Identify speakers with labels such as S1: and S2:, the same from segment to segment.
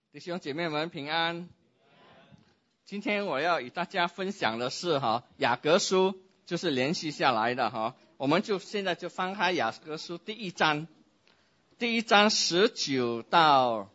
S1: 弟兄姐妹们平安。今天我要与大家分享的是雅各书，就是连续下来的我们现在就翻开雅各书第一章19到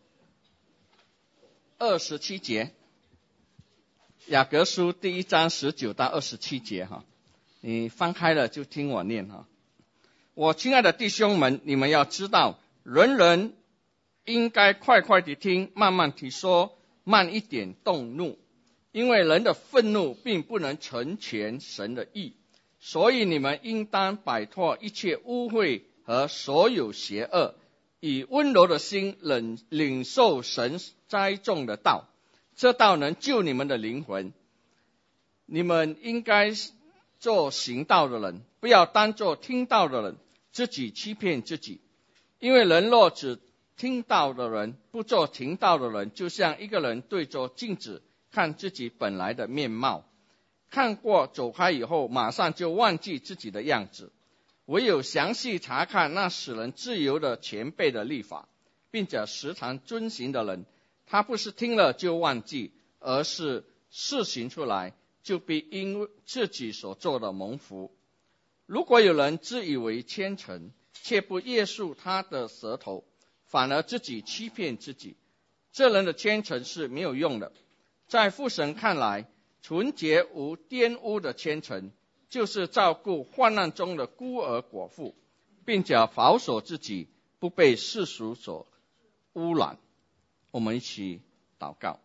S1: 27节。雅各书第一章19到27节你翻开了就听我念我亲爱的弟兄们，你们要知道，人人应该快快地听，慢慢地说，慢一点动怒，因为人的愤怒并不能成全神的义。所以你们应当摆脱一切污秽和所有邪恶，以温柔的心领受神栽种的道，这道能救你们的灵魂。你们应该做行道的人，不要当作听道的人，自己欺骗自己。因为人若只听道的人，不做行道的人，就像一个人对着镜子看自己本来的面貌，看过走开以后，马上就忘记自己的样子。唯有详细查看那使人自由的前辈的律法，并且时常遵行的人，他不是听了就忘记，而是试行出来，就必因自己所做的蒙福。如果有人自以为虔诚，却不约束他的舌头，反而自己欺骗自己，这人的虔诚是没有用的。在父神看来，纯洁无玷污的虔诚，就是照顾患难中的孤儿寡妇，并且保守自己不被世俗所污染。我们一起祷告。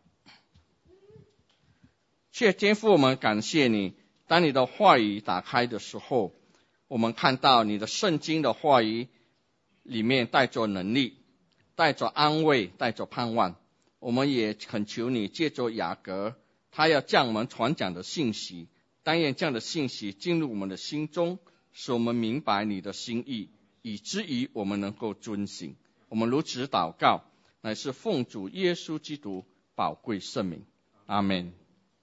S1: 天父，我们感谢你，当你的话语打开的时候，我们看到你的圣经的话语里面带着能力，带着安慰，带着盼望。我们也恳求你借着雅各，他要将我们传讲的信息，但愿这样的信息进入我们的心中，使我们明白你的心意，以至于我们能够遵行。我们如此祷告，乃是奉主耶稣基督宝贵圣名，阿们。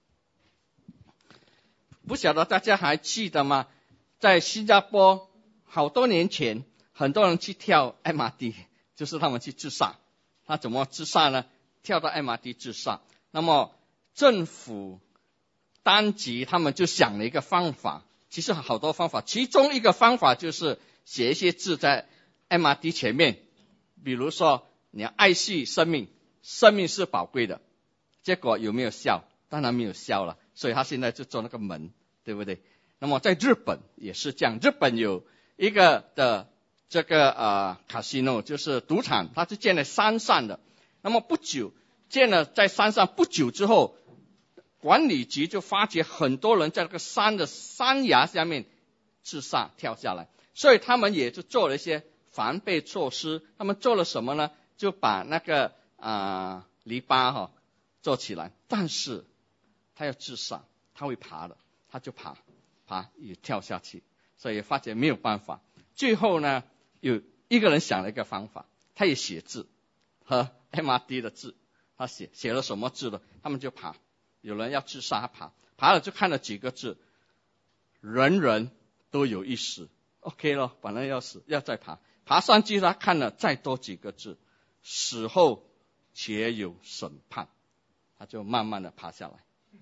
S1: 不晓得大家还记得吗？在新加坡好多年前，很多人去跳 MRT， 就是他们去自杀。他怎么自杀呢？跳到 MRT 自杀。那么政府当局他们就想了一个方法，其实好多方法，其中一个方法就是写一些字在 MRT 前面，比如说你要爱惜生命，生命是宝贵的。结果有没有效？当然没有效了，所以他现在就做那个门，对不对？那么在日本也是这样，日本有一个的这个casino， 就是赌场，它是建在山上的。那么不久建了在山上不久之后，管理局就发觉很多人在这个山的山崖下面自杀跳下来，所以他们也就做了一些防备措施。他们做了什么呢？就把那个篱笆做起来，但是他要自杀，他会爬的，他就爬也跳下去，所以发觉没有办法。最后呢，有一个人想了一个方法，他也写字和 MRT 的字，他写了什么字呢？他们就爬，有人要自杀，爬了就看了几个字，人人都有一死 ，OK 了，本来要死要再爬上去，他看了再多几个字，死后且有审判，他就慢慢的爬下来。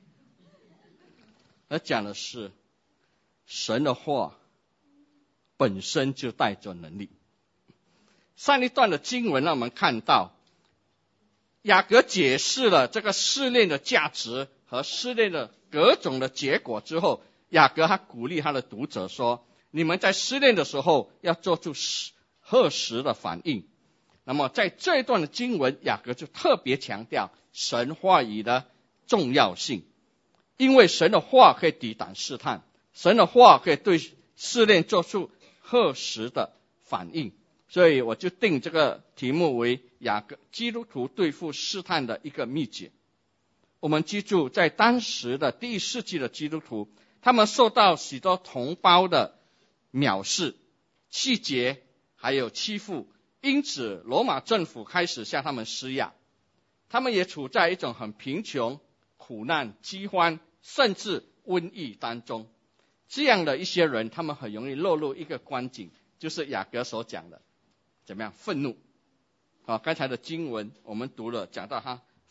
S1: 而讲的是神的话本身就带着能力。上一段的经文让我们看到雅各解释了这个试炼的价值和试炼的各种的结果之后，雅各他鼓励他的读者说，你们在试炼的时候要做出合时的反应。那么在这一段的经文，雅各就特别强调神话语的重要性，因为神的话可以抵挡试探，神的话可以对试炼做出合时的反应。所以我就定这个题目为雅各基督徒对付试探的一个秘诀。我们记住，在当时的第一世纪的基督徒，他们受到许多同胞的藐视、气节还有欺负，因此罗马政府开始向他们施压。他们也处在一种很贫穷、苦难、饥荒甚至瘟疫当中。这样的一些人，他们很容易落入一个光景，就是雅各所讲的怎么样？愤怒。刚才的经文我们读了，讲到他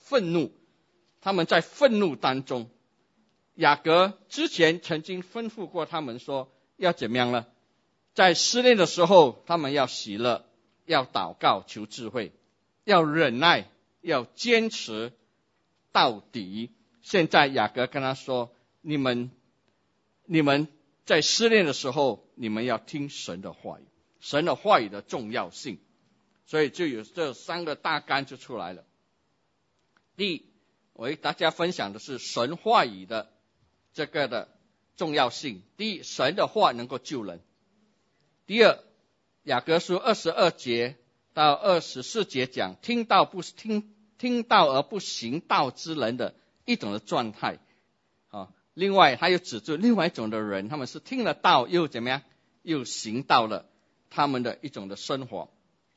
S1: 愤怒，他们在愤怒当中。雅各之前曾经吩咐过他们说要怎么样呢？在失恋的时候，他们要喜乐，要祷告求智慧，要忍耐，要坚持到底。现在雅各跟他说，你们在失恋的时候，你们要听神的话语，神的话语的重要性。所以就有这三个大纲就出来了。第一，我为大家分享的是神话语的这个的重要性。第一，神的话能够救人。第二，雅各书22节到24节讲听道而不行道之人的一种的状态。另外还有指出另外一种的人，他们是听了道又怎么样，又行道了，他们的一种的生活。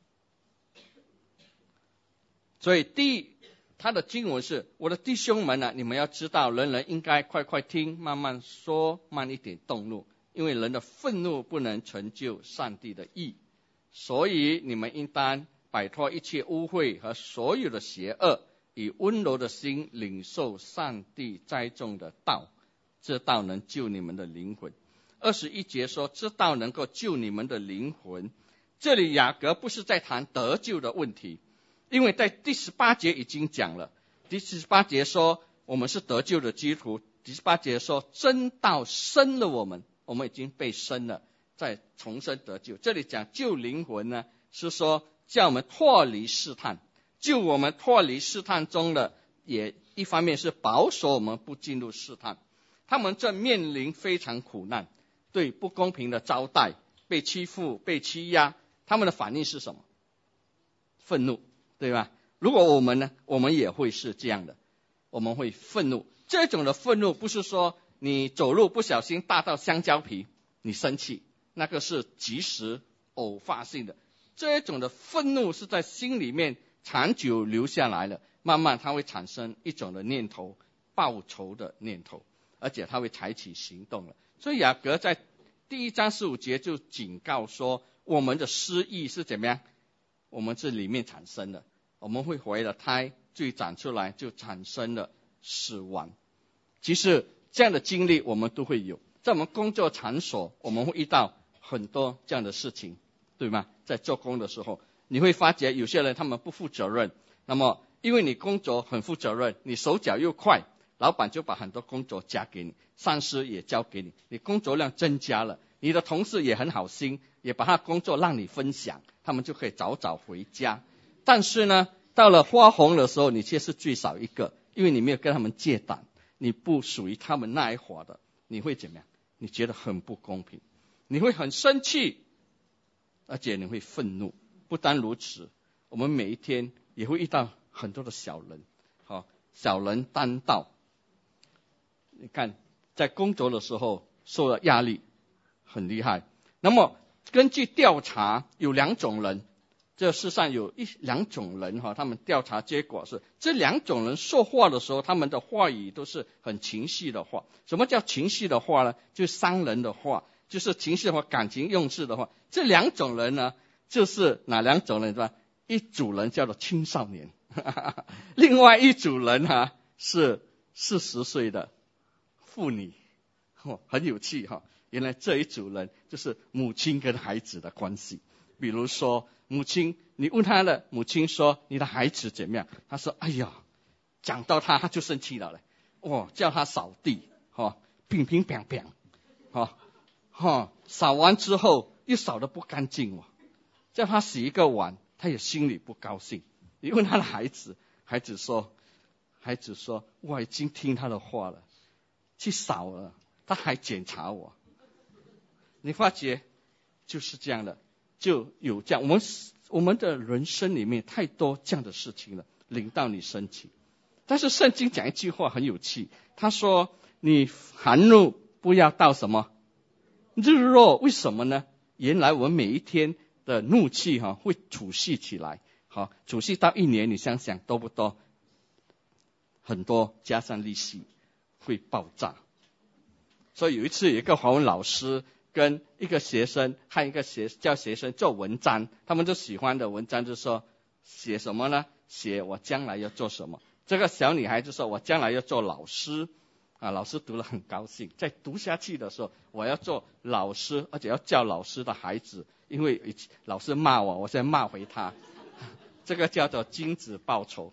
S1: 所以第一，他的经文是，我的弟兄们啊，你们要知道，人人应该快快听，慢慢说，慢一点动怒，因为人的愤怒不能成就上帝的义。所以你们应当摆脱一切污秽和所有的邪恶，以温柔的心领受上帝栽种的道，这道能救你们的灵魂。21节说，这道能够救你们的灵魂。这里雅各不是在谈得救的问题，因为在第18节已经讲了。第18节说我们是得救的基督徒，第18节说真道生了我们已经被生了，再重生得救。这里讲救灵魂呢，是说叫我们脱离试探，救我们脱离试探中的，也一方面是保守我们不进入试探。他们正面临非常苦难，对不公平的招待，被欺负被欺压，他们的反应是什么？愤怒，对吧？如果我们呢，我们也会是这样的，我们会愤怒。这种的愤怒不是说你走路不小心打到香蕉皮你生气，那个是即时偶发性的。这种的愤怒是在心里面长久留下来了，慢慢它会产生一种的念头，报仇的念头，而且它会采取行动了。所以雅各在第1章15节就警告说，我们的失意是怎么样？我们这里面产生的，我们会怀了胎，最长出来就产生了死亡。其实这样的经历我们都会有，在我们工作场所我们会遇到很多这样的事情，对吗？在做工的时候你会发觉有些人他们不负责任，那么因为你工作很负责任，你手脚又快，老板就把很多工作加给你，上司也交给你，你工作量增加了，你的同事也很好心，也把他工作让你分享，他们就可以早早回家。但是呢，到了花红的时候，你却是最少一个，因为你没有跟他们借胆，你不属于他们那一伙的，你会怎么样？你觉得很不公平，你会很生气，而且你会愤怒。不单如此，我们每一天也会遇到很多的小人，小人当道。你看在工作的时候受了压力很厉害，那么根据调查有2种人，这世上有2种人，他们调查结果是这2种人说话的时候，他们的话语都是很情绪的话。什么叫情绪的话呢？就是伤人的话，就是情绪的话，感情用事的话。这2种人呢，就是哪2种人是吧？一组人叫做青少年另外一组人是40岁的妇女，很有趣原来这一组人就是母亲跟孩子的关系。比如说母亲，你问他的母亲说你的孩子怎么样，他说哎呀，讲到他就生气了叫他扫地乒乒乓乓扫完之后又扫得不干净叫他洗一个碗，他也心里不高兴。你问他的孩子，孩子说我已经听他的话了，去扫了，他还检查我。你发觉就是这样的，就有这样，我们的人生里面太多这样的事情了，领到你生气。但是圣经讲一句话很有趣，他说你含怒不要到什么日落。为什么呢？原来我们每一天的怒气会储蓄起来，储蓄到1年，你想想多不多？很多，加上利息会爆炸。所以有一次有一个华文老师跟一个学生和一个叫学生做文章，他们就喜欢的文章就是说写什么呢？写我将来要做什么。 这个小女孩就说我将来要做老师啊，老师读了很高兴。在读下去的时候，我要做老师，而且要教老师的孩子，因为老师骂我，我现在骂回他。这个叫做精子报仇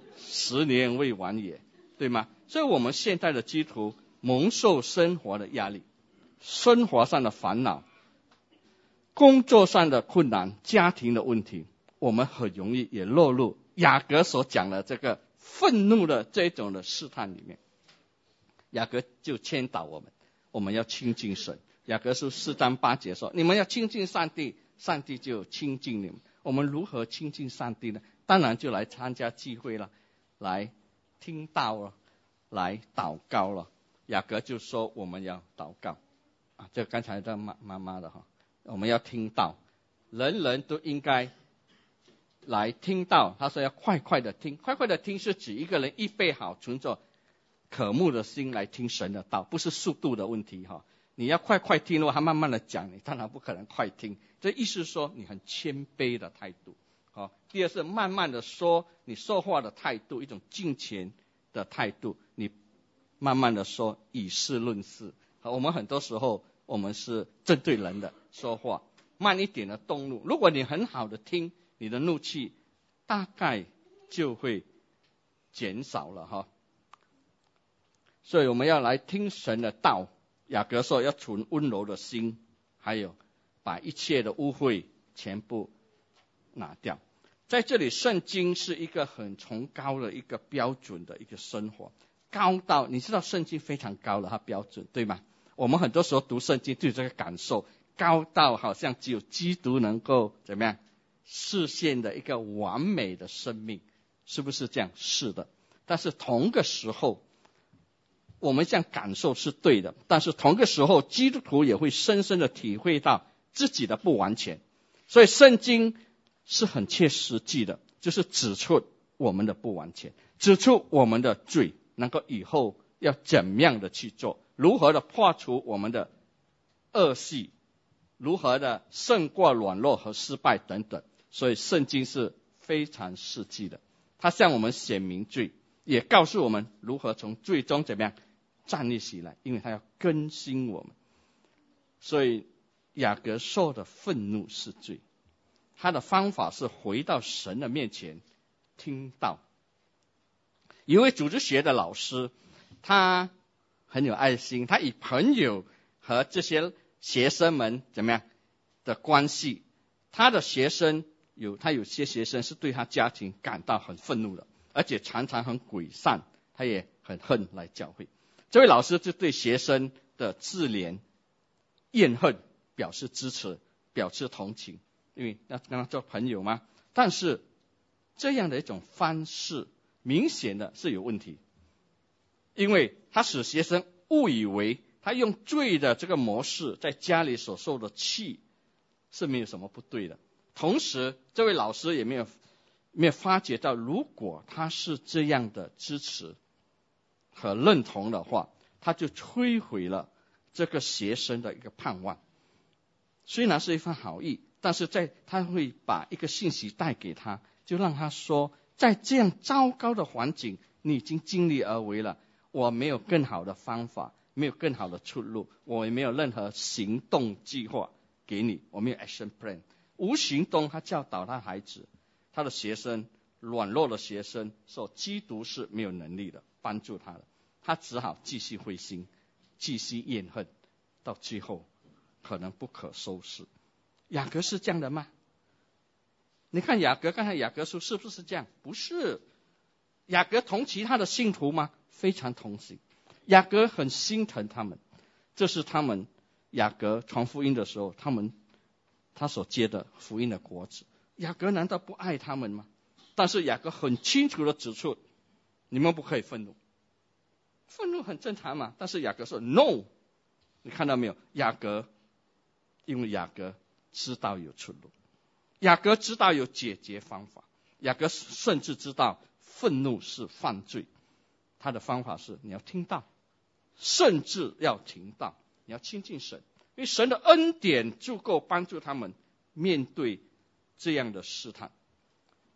S1: ，10年未完也，对吗？所以我们现在的基督徒蒙受生活的压力，生活上的烦恼，工作上的困难，家庭的问题，我们很容易也落入雅各所讲的这个愤怒的这种的试探里面。雅各就劝导我们要亲近神。雅各书4章8节说，你们要亲近上帝，上帝就亲近你们。我们如何亲近上帝呢？当然就来参加聚会了，来听道了，来祷告了。雅各就说我们要祷告啊，这刚才的妈妈的哈，我们要听道，人人都应该来听道。他说要快快的听，快快的听是指一个人预备好，存着渴慕的心来听神的道，不是速度的问题哈。你要快快听的话，他慢慢的讲，你当然不可能快听。这意思说你很谦卑的态度。好，第二是慢慢的说，你说话的态度，一种敬虔的态度，你慢慢的说，以事论事。好，我们很多时候我们是针对人的说话，慢一点的动怒。如果你很好的听，你的怒气大概就会减少了哈。所以我们要来听神的道。雅各说要存温柔的心，还有把一切的污秽全部拿掉。在这里圣经是一个很崇高的一个标准的一个生活，高到你知道圣经非常高的它标准，对吗？我们很多时候读圣经就有这个感受，高到好像只有基督能够怎么样实现的一个完美的生命，是不是这样？是的。但是同个时候我们这样感受是对的，但是同个时候基督徒也会深深的体会到自己的不完全。所以圣经是很切实际的，就是指出我们的不完全，指出我们的罪，能够以后要怎么样的去做，如何的破除我们的恶习，如何的胜过软弱和失败等等。所以圣经是非常实际的，它向我们显明罪，也告诉我们如何从罪中怎么样站立起来，因为它要更新我们。所以雅各受的愤怒是罪，他的方法是回到神的面前听道。一位组织学的老师，他很有爱心，他以朋友和这些学生们怎么样的关系，他的学生他有些学生是对他家庭感到很愤怒的，而且常常很诡丧，他也很恨来教会。这位老师就对学生的自怜怨恨表示支持，表示同情，因为要跟他做朋友嘛。但是这样的一种方式明显的是有问题，因为他使学生误以为他用罪的这个模式在家里所受的气是没有什么不对的。同时这位老师也没有发觉到，如果他是这样的支持和认同的话，他就摧毁了这个学生的一个盼望。虽然是一番好意，但是他会把一个信息带给他，就让他说，在这样糟糕的环境你已经尽力而为了，我没有更好的方法，没有更好的出路，我也没有任何行动计划给你，我没有 action plan。 无形中他教导他孩子，他的学生，软弱的学生说基督是没有能力的帮助他的，他只好继续灰心，继续怨恨，到最后可能不可收拾。雅各是这样的吗？你看雅各，刚才雅各书是不是这样？不是。雅各同其他的信徒吗？非常同情。雅各很心疼他们，这是他们雅各传福音的时候他所结的福音的果子。雅各难道不爱他们吗？但是雅各很清楚的指出，你们不可以愤怒，愤怒很正常嘛。但是雅各说 no， 你看到没有？因为雅各知道有出路，雅各知道有解决方法，雅各甚至知道愤怒是犯罪。他的方法是你要听道，甚至要听道，你要亲近神，因为神的恩典足够帮助他们面对这样的试探。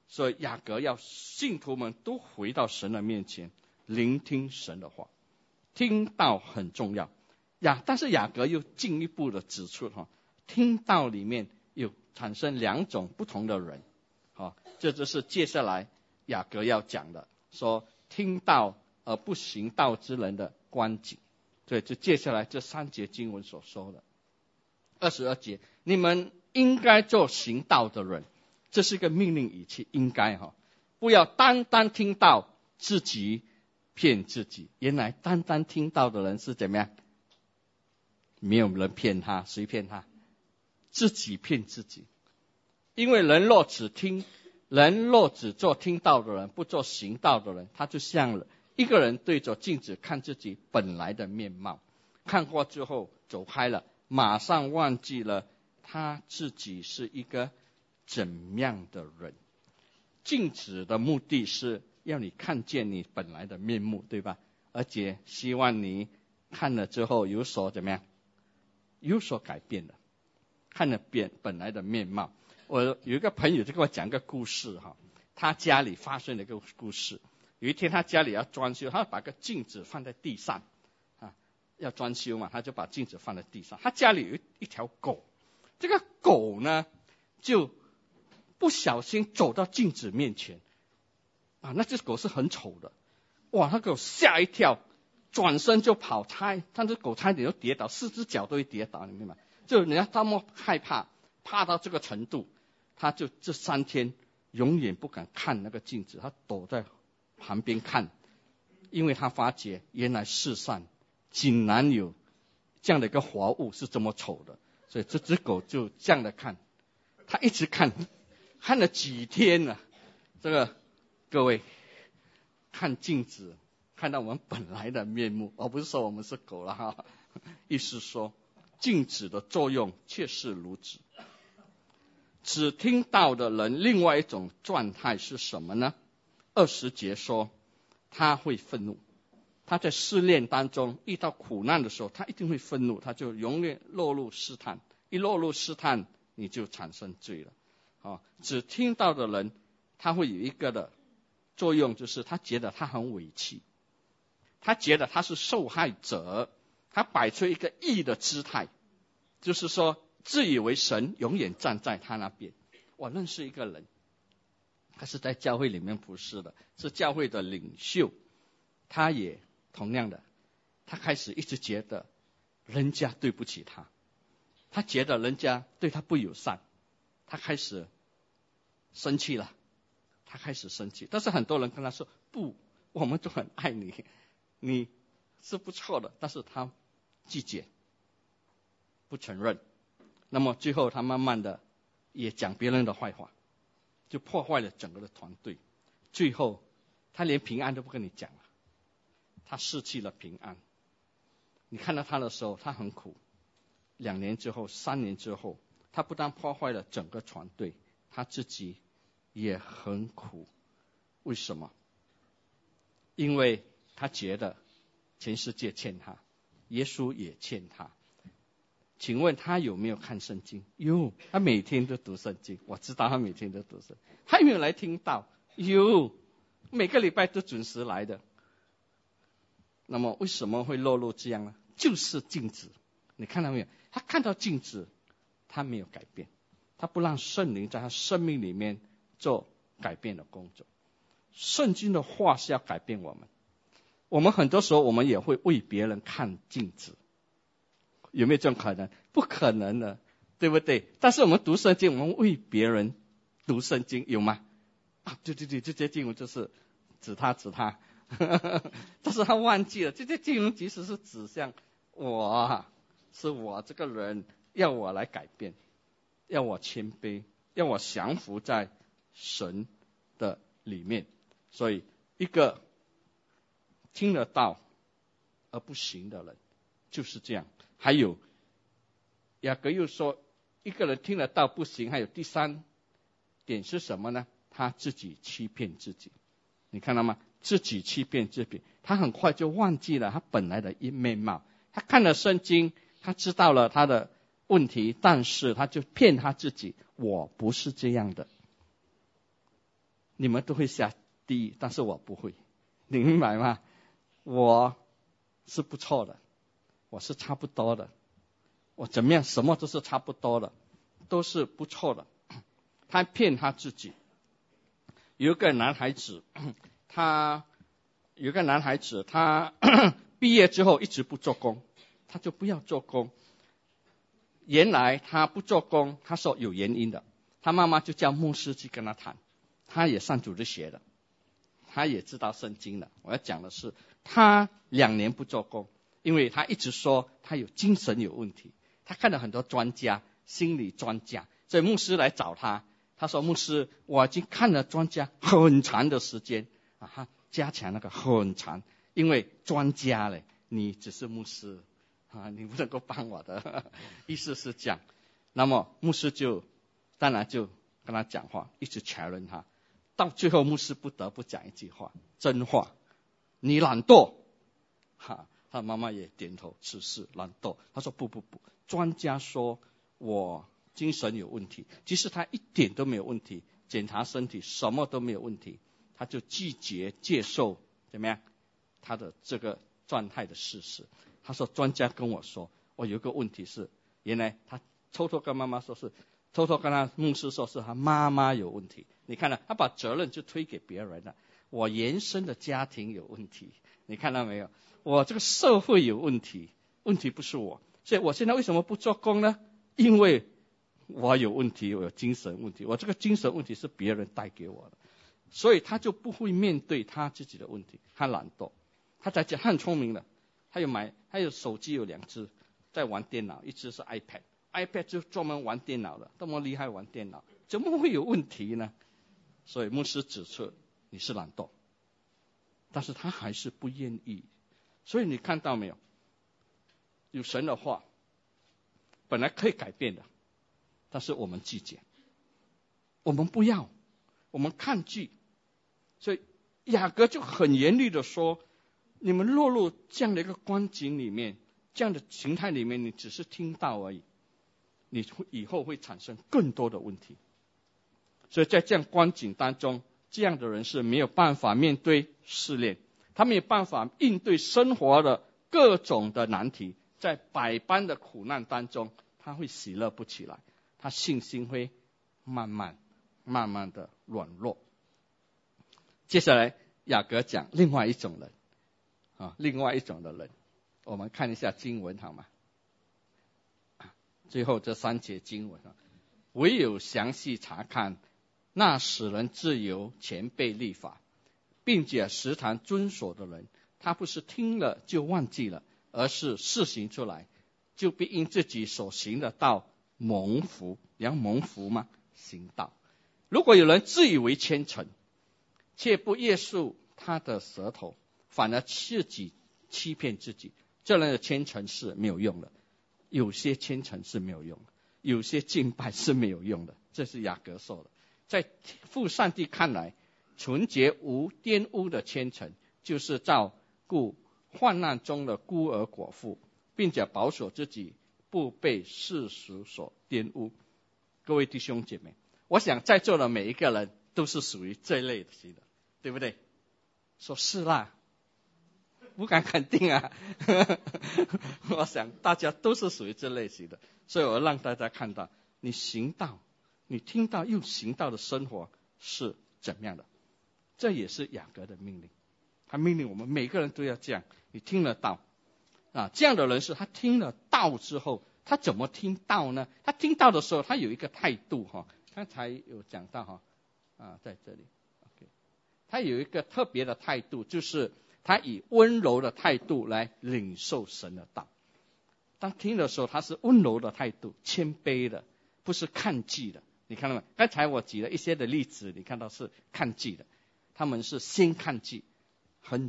S1: 所以雅各要信徒们都回到神的面前，聆听神的话。听道很重要但是雅各又进一步的指出听道里面有产生两种不同的人。这就是接下来雅各要讲的，说听道而不行道之人的光景。所以就接下来这3节经文所说的。22节，你们应该做行道的人，这是一个命令语气，应该不要单单听道自己骗自己。原来单单听道的人是怎么样？没有人骗他，谁骗他？自己骗自己。因为人若只做听道的人，不做行道的人，他就像了一个人对着镜子看自己本来的面貌，看过之后走开了，马上忘记了他自己是一个怎样的人。镜子的目的是要你看见你本来的面目，对吧？而且希望你看了之后有所怎么样？有所改变的，看了本来的面貌。我有一个朋友就跟我讲个故事他家里发生了一个故事。有一天他家里要装修，他把个镜子放在地上要装修嘛，他就把镜子放在地上。他家里有一条狗，这个狗呢就不小心走到镜子面前那只狗是很丑的，那狗吓一跳，转身就跑，但是狗差一点就跌倒，4只脚都会跌倒，你明白吗？就人家那么害怕到这个程度，他就这3天永远不敢看那个镜子，他躲在旁边看，因为他发觉原来世上竟然有这样的一个活物是这么丑的，所以这只狗就这样的看，他一直看了几天了。这个各位看镜子看到我们本来的面目，而不是说我们是狗了意思说镜子的作用确实如此。只听道的人另外一种状态是什么呢？20节说他会愤怒，他在试炼当中遇到苦难的时候，他一定会愤怒，他就永远落入试探，一落入试探你就产生罪了只听道的人他会有一个的作用，就是他觉得他很委屈，他觉得他是受害者，他摆出一个义的姿态，就是说自以为神永远站在他那边。我认识一个人，他是在教会里面服侍的，是教会的领袖，他也同样的，他开始一直觉得人家对不起他，他觉得人家对他不友善，他开始生气了，但是很多人跟他说不，我们都很爱你，你是不错的，但是他拒绝不承认。那么最后他慢慢的也讲别人的坏话，就破坏了整个的团队，最后他连平安都不跟你讲了，他失去了平安。你看到他的时候他很苦，2年之后3年之后，他不但破坏了整个团队，他自己也很苦。为什么？因为他觉得全世界欠他，耶稣也欠他。请问他有没有看圣经？有，他每天都读圣经，我知道他每天都读圣经。他有没有来听道？有，每个礼拜都准时来的。那么为什么会落入这样呢？就是镜子，你看到没有？他看到镜子，他没有改变，他不让圣灵在他生命里面做改变的工作。圣经的话是要改变我们，我们很多时候我们也会为别人看镜子，有没有这种可能？不可能的，对不对？但是我们读圣经，我们为别人读圣经，有吗？对，这些经文就是指他但是他忘记了，这些经文其实是指向我，是我这个人，要我来改变，要我谦卑，要我降服在神的里面。所以一个听得到而不行的人就是这样。还有雅各又说，一个人听得到不行，还有第3点是什么呢？他自己欺骗自己。你看到吗？自己欺骗自己，他很快就忘记了他本来的面貌。他看了圣经，他知道了他的问题，但是他就骗他自己，我不是这样的。 你们都会下地狱，但是我不会，你明白吗？我是不错的，我是差不多的，我怎么样，什么都是差不多的，都是不错的。他骗他自己。有一个男孩子，他毕业之后一直不做工，他就不要做工。原来他不做工，他说有原因的，他妈妈就叫牧师去跟他谈。他也上主日学的，他也知道圣经的。我要讲的是，他2年不做工，因为他一直说他有精神有问题。他看了很多专家，心理专家，所以牧师来找他。他说：牧师，我已经看了专家很长的时间啊，他加强那个很长，因为专家嘞，你只是牧师啊，你不能够帮我的，意思是这样。那么牧师当然就跟他讲话，一直challenge他。到最后牧师不得不讲一句话，真话：你懒惰。他妈妈也点头是懒惰。他说不，专家说我精神有问题，其实他一点都没有问题，检查身体什么都没有问题，他就拒绝接受怎么样他的这个状态的事实。他说专家跟我说，我有个问题是，原来他偷偷跟妈妈说是，偷偷跟他牧师说是他妈妈有问题。你看到他把责任就推给别人了，我原生的家庭有问题，你看到没有？我这个社会有问题，问题不是我，所以我现在为什么不做工呢？因为我有问题，我有精神问题，我这个精神问题是别人带给我的，所以他就不会面对他自己的问题，他懒惰。他在讲，他很聪明的，他有手机有2只，在玩电脑，一只是 iPad 就专门玩电脑的，这么厉害玩电脑，怎么会有问题呢？所以牧师指出你是懒惰，但是他还是不愿意。所以你看到没有？有神的话本来可以改变的，但是我们拒绝，我们不要，我们抗拒。所以雅各就很严厉的说，你们落入这样的一个光景里面，这样的形态里面，你只是听到而已，你以后会产生更多的问题。所以在这样光景当中，这样的人是没有办法面对试炼，他没有办法应对生活的各种的难题，在百般的苦难当中，他会喜乐不起来，他信心会慢慢的软弱。接下来雅各讲另外一种人另外一种的人，我们看一下经文好吗？最后这3节经文唯有详细查看那使人自由前辈律法，并且时常遵守的人，他不是听了就忘记了，而是试行出来，就必因自己所行的道蒙福。你要蒙福吗？行道。如果有人自以为虔诚，却不约束他的舌头，反而自己欺骗自己，这人的虔诚是没有用的。有些虔诚是没有用的，有些敬拜是没有用的，这是雅各说的。在父上帝看来，纯洁无玷污的虔诚，就是照顾患难中的孤儿寡妇，并且保守自己不被世俗所玷污。各位弟兄姐妹，我想在座的每一个人都是属于这类型的，对不对？说是啦，不敢肯定啊。我想大家都是属于这类型的，所以我让大家看到，你行道，你听到又行道的生活是怎么样的。这也是雅各的命令，他命令我们每个人都要这样。你听了道这样的人是他听了道之后，他怎么听道呢？他听道的时候，他有一个态度刚才有讲到在这里 OK， 他有一个特别的态度，就是他以温柔的态度来领受神的道。当听的时候，他是温柔的态度，谦卑的，不是抗拒的。你看到没？刚才我举了一些的例子，你看到是抗拒的，他们是先抗拒，很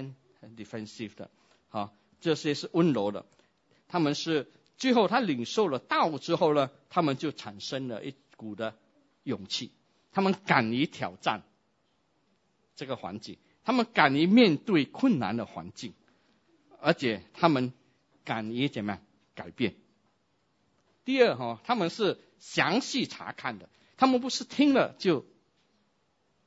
S1: defensive 的这些是温柔的。他们是最后他领受了道之后呢，他们就产生了一股的勇气，他们敢于挑战这个环境，他们敢于面对困难的环境，而且他们敢于怎么样改变。第二他们是详细查看的，他们不是听了就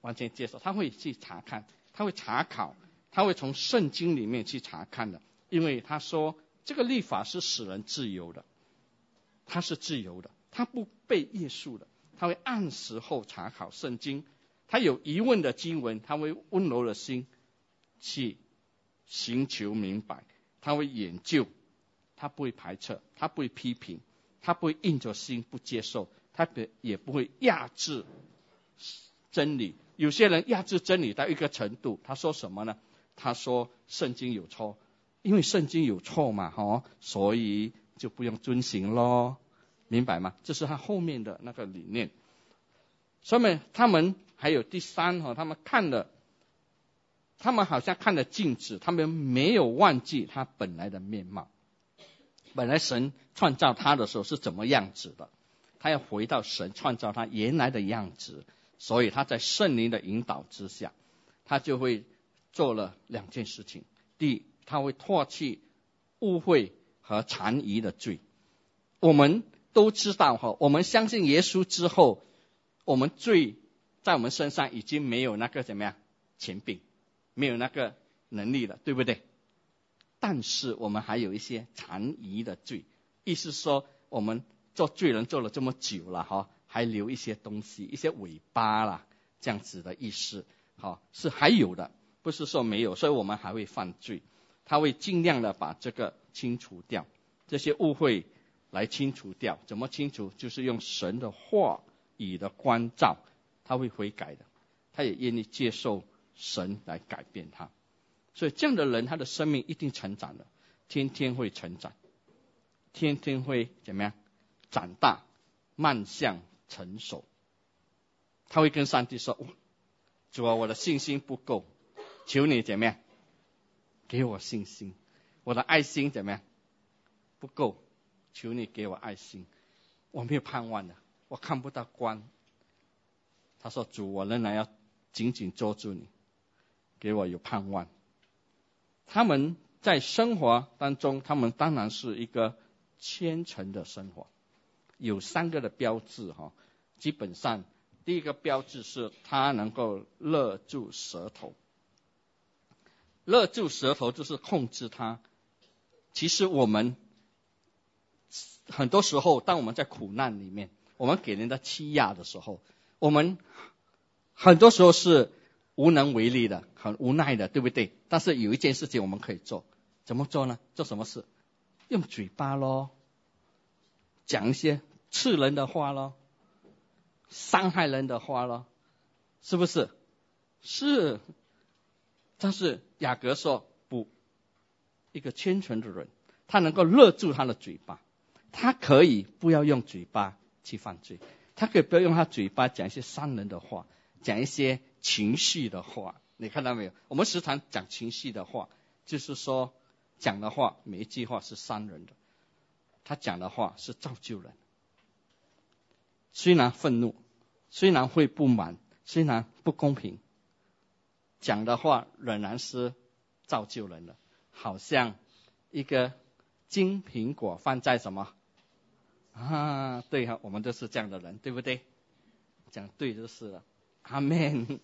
S1: 完全接受，他会去查看，他会查考，他会从圣经里面去查看的，因为他说这个律法是使人自由的，他是自由的，他不被约束的，他会按时候查考圣经，他有疑问的经文，他会温柔的心去寻求明白，他会研究，他不会排斥，他不会批评，他不会硬着心不接受，他也不会压制真理。有些人压制真理到一个程度，他说什么呢？他说圣经有错，因为圣经有错嘛，所以就不用遵行咯，明白吗？这是他后面的那个理念。所以他们还有第三，他们看了，他们好像看了镜子，他们没有忘记他本来的面貌。本来神创造他的时候是怎么样子的，他要回到神创造他原来的样子，所以他在圣灵的引导之下，他就会做了2件事情。第一，他会唾弃误会和残余的罪。我们都知道，我们相信耶稣之后，我们罪在我们身上已经没有那个怎么样权柄，没有那个能力了，对不对？但是我们还有一些残余的罪，意思说我们做罪人做了这么久了，还留一些东西，一些尾巴啦，这样子的意思，是还有的，不是说没有，所以我们还会犯罪。他会尽量的把这个清除掉，这些误会来清除掉。怎么清除？就是用神的话语的光照，他会悔改的，他也愿意接受神来改变他。所以这样的人，他的生命一定成长的，天天会成长，天天会怎么样长大，迈向成熟。他会跟上帝说，主啊，我的信心不够，求你怎么样给我信心，我的爱心怎么样不够，求你给我爱心，我没有盼望的，我看不到光。他说，主，我仍然要紧紧捉住你，给我有盼望。他们在生活当中，他们当然是一个虔诚的生活。有3个的标志，基本上第一个标志是他能够勒住舌头。勒住舌头就是控制它。其实我们很多时候，当我们在苦难里面，我们给人家欺压的时候，我们很多时候是无能为力的，很无奈的，对不对？但是有一件事情我们可以做，怎么做呢？做什么事？用嘴巴咯，讲一些刺人的话咯，伤害人的话咯，是不是？是。但是雅各说不，一个虔诚的人，他能够勒住他的嘴巴，他可以不要用嘴巴去犯罪，他可以不要用他嘴巴讲一些伤人的话，讲一些情绪的话。你看到没有？我们时常讲情绪的话，就是说讲的话每一句话是伤人的，他讲的话是造就人。虽然愤怒，虽然会不满，虽然不公平，讲的话仍然是造就人的，好像一个金苹果放在什么对，我们都是这样的人，对不对？讲对就是了，阿们。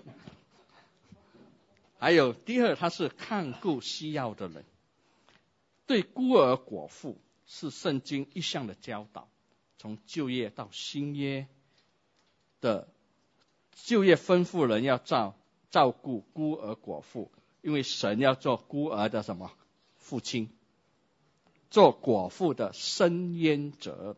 S1: 还有第二，他是看顾需要的人，对孤儿寡妇是圣经一向的教导。从旧约到新约的旧约吩咐人要照顾孤儿寡妇，因为神要做孤儿的什么父亲，做寡妇的伸冤者，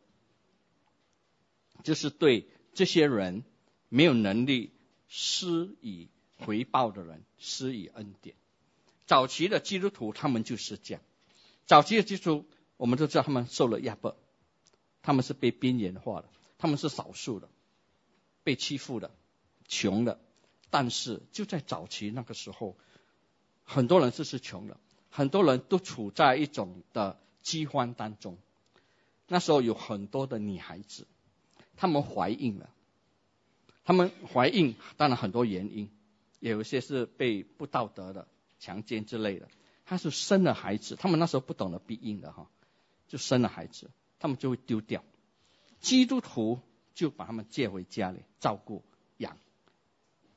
S1: 就是对这些人没有能力施以回报的人施以恩典。早期的基督徒他们就是这样，早期的基督徒我们都知道他们受了压迫，他们是被边缘化的，他们是少数的，被欺负的，穷的。但是就在早期那个时候，很多人是穷的，很多人都处在一种的饥荒当中。那时候有很多的女孩子，她们怀孕了，她们怀孕当然很多原因，有一些是被不道德的强奸之类的，她是生了孩子，他们那时候不懂得避孕的就生了孩子，他们就会丢掉。基督徒就把他们接回家里照顾养，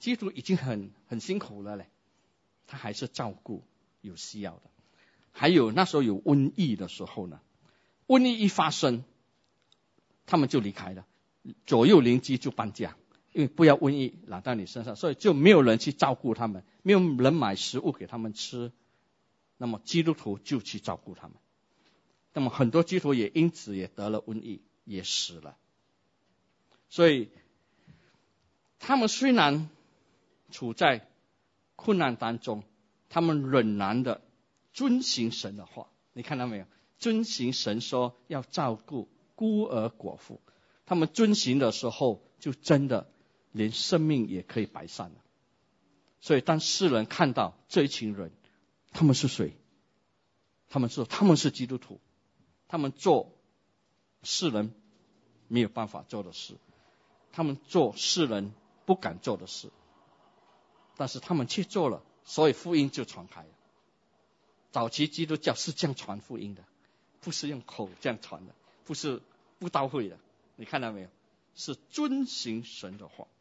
S1: 基督徒已经很辛苦了嘞，他还是照顾有需要的。还有那时候有瘟疫的时候呢，瘟疫一发生，他们就离开了，左右邻居就搬家，因为不要瘟疫揽到你身上，所以就没有人去照顾他们，没有人买食物给他们吃，那么基督徒就去照顾他们。那么很多基督徒也因此也得了瘟疫，也死了。所以他们虽然处在困难当中，他们仍然的遵行神的话。你看到没有？遵行神说要照顾孤儿寡妇，他们遵行的时候，就真的连生命也可以白善了。所以当世人看到这一群人，他们是谁？他们说他们是基督徒，他们做世人没有办法做的事，他们做世人不敢做的事，但是他们却做了，所以福音就传开了。早期基督教是这样传福音的，不是用口这样传的，不是布道会的，你看到没有？是遵行神的话。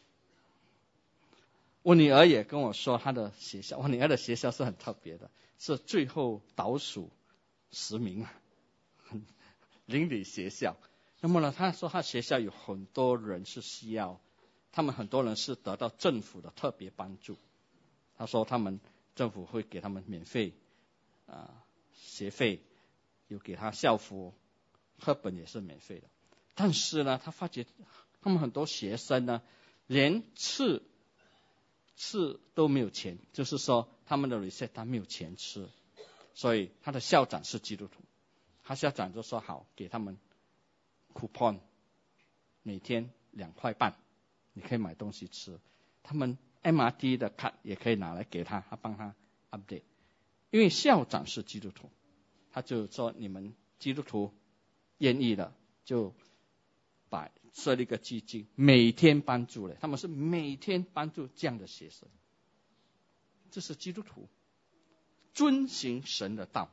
S1: 我女儿也跟我说她的学校，我女儿的学校是很特别的，是最后倒数10名邻里学校。那么呢，她说她学校有很多人是需要，他们很多人是得到政府的特别帮助。她说他们政府会给他们免费学费，有给他校服，课本也是免费的。但是呢，他发觉他们很多学生呢，连吃都没有钱，就是说他们的 receipt 他没有钱吃。所以他的校长是基督徒，他校长就说好，给他们 coupon， 每天2块半，你可以买东西吃。他们 MRT 的卡也可以拿来给他，他帮他 update。因为校长是基督徒，他就说你们基督徒愿意的，就设立一个基金，每天帮助他们是每天帮助这样的学生。这是基督徒遵行神的道，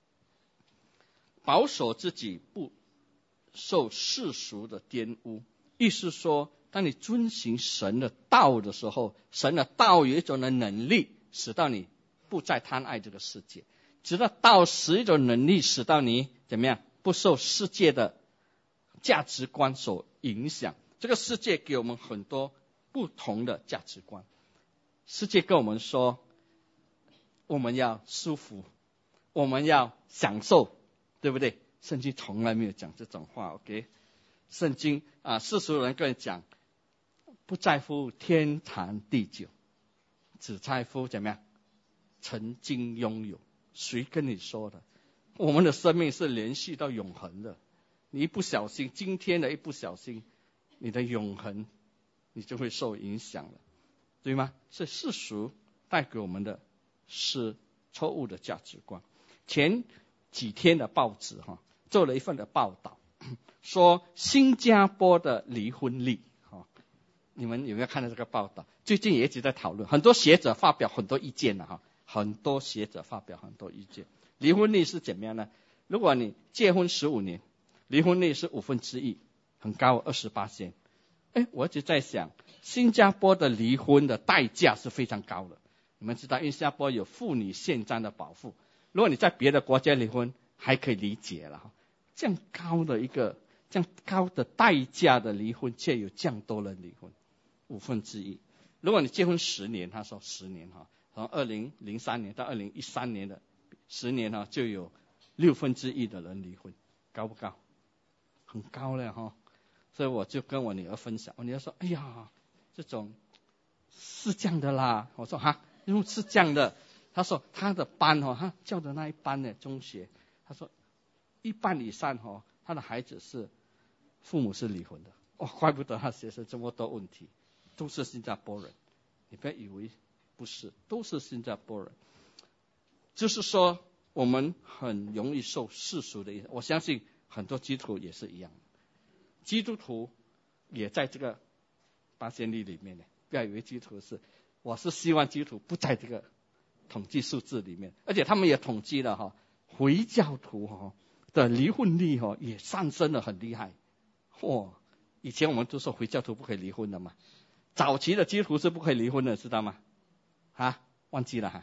S1: 保守自己不受世俗的玷污。意思说，当你遵行神的道的时候，神的道有一种的能力使到你不再贪爱这个世界，直到道使一种能力使到你怎么样，不受世界的价值观所影响。这个世界给我们很多不同的价值观，世界跟我们说我们要舒服，我们要享受，对不对？圣经从来没有讲这种话 OK。 圣经世俗人跟你讲，不在乎天长地久，只在乎怎么样曾经拥有。谁跟你说的？我们的生命是连续到永恒的，你一不小心，今天的一不小心，你的永恒你就会受影响了，对吗？所以世俗带给我们的是错误的价值观。前几天的报纸做了一份的报道，说新加坡的离婚率，你们有没有看到这个报道？最近也一直在讨论，很多学者发表很多意见了很多学者发表很多意见。离婚率是怎么样呢？如果你结婚15年，离婚率是1/5，很高，28%。我一直在想，新加坡的离婚的代价是非常高的。你们知道，因为新加坡有妇女宪章的保护，如果你在别的国家离婚还可以理解了，这样高的代价的离婚，却有这样多人离婚，1/5。如果你结婚10年，他说10年从2003年到2013年的10年就有1/6的人离婚，高不高？很高了所以我就跟我女儿分享，我女儿说：“哎呀，这种是这样的啦。”我说：“因为是这样的。”她说她的班她教的那一班呢，中学，她说1半以上她的孩子是父母是离婚的。怪不得她学生这么多问题，都是新加坡人。你不要以为不是，都是新加坡人。就是说我们很容易受世俗的影响，我相信很多基督徒也是一样的。基督徒也在这个8%率里面呢，不要以为基督徒我是希望基督徒不在这个统计数字里面。而且他们也统计了回教徒的离婚率也上升得很厉害。以前我们都说回教徒不可以离婚的嘛， 早期的基督徒是不可以离婚的，知道吗？忘记了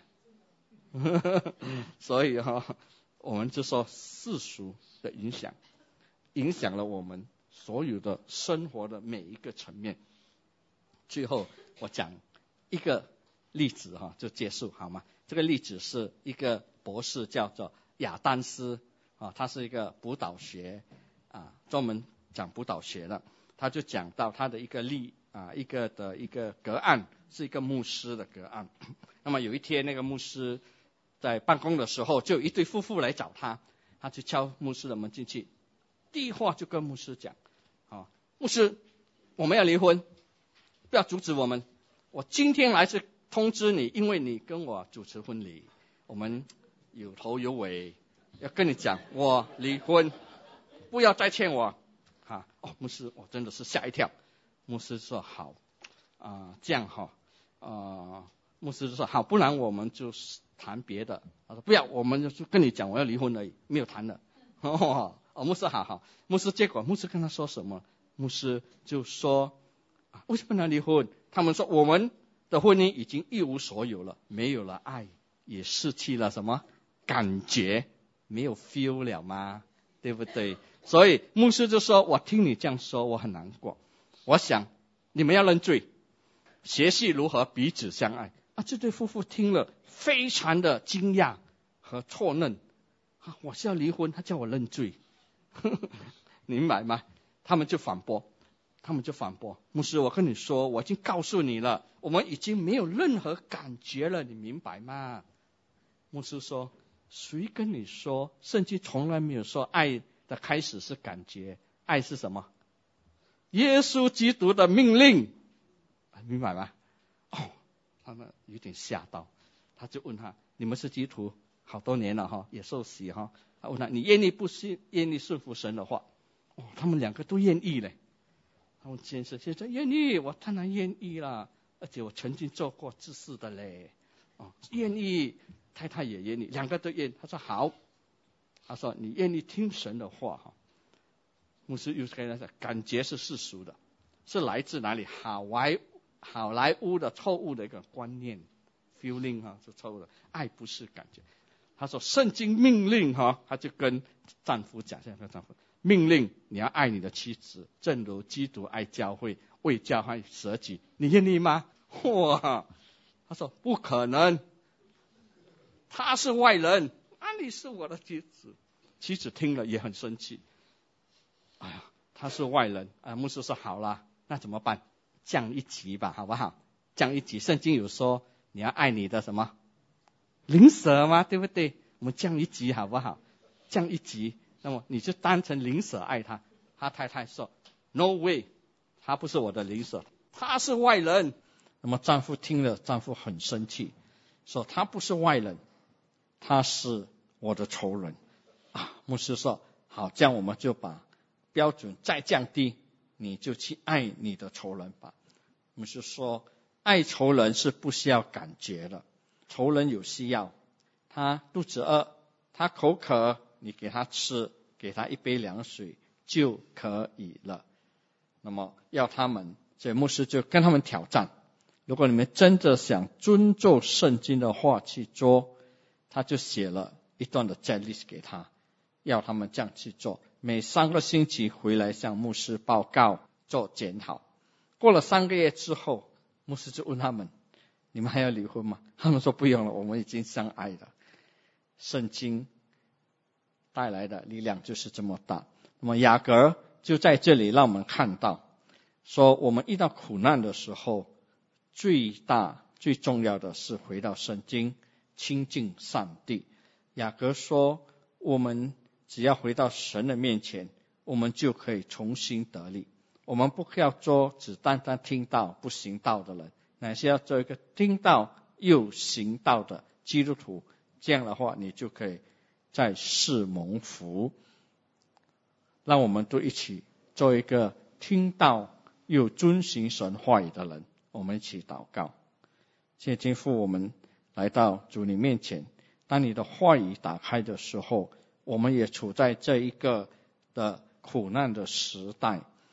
S1: 所以我们就说世俗的影响了我们所有的生活的每一个层面。最后我讲一个例子就结束好吗？这个例子是一个博士叫做亚当斯他是一个辅导学专门讲辅导学的。他就讲到他的一个一个个案，是一个牧师的个案。那么有一天那个牧师在办公的时候，就有一对夫妇来找他，他就敲牧师的门进去，第一话就跟牧师讲牧师，我们要离婚，不要阻止我们，我今天来是通知你，因为你跟我主持婚礼，我们有头有尾，要跟你讲我离婚，不要再欠我牧师，我真的是吓一跳。牧师说好这样牧师就说好，不然我们就谈别的。他说不要，我们就跟你讲我要离婚而已，没有谈的牧师好，结果牧师跟他说什么？牧师就说为什么要离婚？他们说我们的婚姻已经一无所有了，没有了爱，也失去了什么感觉，没有 feel 了吗？对不对？所以牧师就说我听你这样说我很难过，我想你们要认罪，学习如何彼此相爱这对夫妇听了非常的惊讶和错愕我是要离婚，他叫我认罪明白吗？他们就反驳牧师，我跟你说，我已经告诉你了，我们已经没有任何感觉了，你明白吗？牧师说谁跟你说？圣经从来没有说爱的开始是感觉，爱是什么？耶稣基督的命令，明白吗？他们有点吓到，他就问他，你们是基督徒好多年了也受洗他问他，你愿意顺服神的话？他们两个都愿意嘞。他们先生现在愿意，我当然愿意啦，而且我曾经做过自私的嘞愿意。太太也愿意，两个都愿意。他说好，他说你愿意听神的话牧师又跟他讲，感觉是世俗的，是来自哪里？好莱坞的错误的一个观念 feeling 是错误的，爱不是感觉。他说圣经命令他就跟丈夫讲，命令你要爱你的妻子，正如基督爱教会，为教会舍己，你愿意吗？他说不可能，他是外人，你是我的妻子。妻子听了也很生气，他是外人牧师说好了，那怎么办？降一级吧，好不好？降一级，圣经有说你要爱你的什么邻舍吗？对不对？我们降一级好不好？降一级，那么你就当成邻舍爱他。他太太说 No way， 他不是我的邻舍，他是外人。那么丈夫听了，丈夫很生气，说他不是外人，他是我的仇人牧师说好，这样我们就把标准再降低，你就去爱你的仇人吧。牧师说爱仇人是不需要感觉的，仇人有需要，他肚子饿，他口渴，你给他吃，给他一杯凉水就可以了。那么要他们，所以牧师就跟他们挑战，如果你们真的想遵照圣经的话去做，他就写了一段的 checklist 给他，要他们这样去做，每3个星期回来向牧师报告做检讨。过了3个月之后，牧师就问他们，你们还要离婚吗？他们说不用了，我们已经相爱了。圣经带来的力量就是这么大。那么雅各就在这里让我们看到，说我们遇到苦难的时候，最大最重要的是回到圣经，亲近上帝。雅各说我们只要回到神的面前，我们就可以重新得力。我们不要做只单单听道不行道的人，乃是要做一个听道又行道的基督徒。这样的话，你就可以在世蒙福。让我们都一起做一个听道又遵行神话语的人。我们一起祷告。谢谢天父，我们来到主你面前，当你的话语打开的时候，我们也处在这一个的苦难的时代。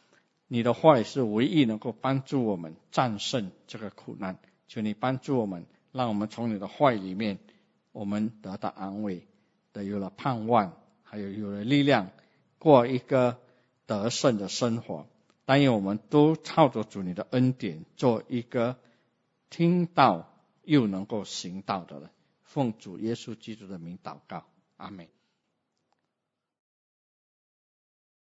S2: 你的话语是唯一能够帮助我们战胜这个苦难，求你帮助我们，让我们从你的话语里面我们得到安慰，有了盼望，还有了力量，过一个得胜的生活。但愿我们都靠着主你的恩典，做一个听到又能够行道的人。奉主耶稣基督的名祷告，阿们。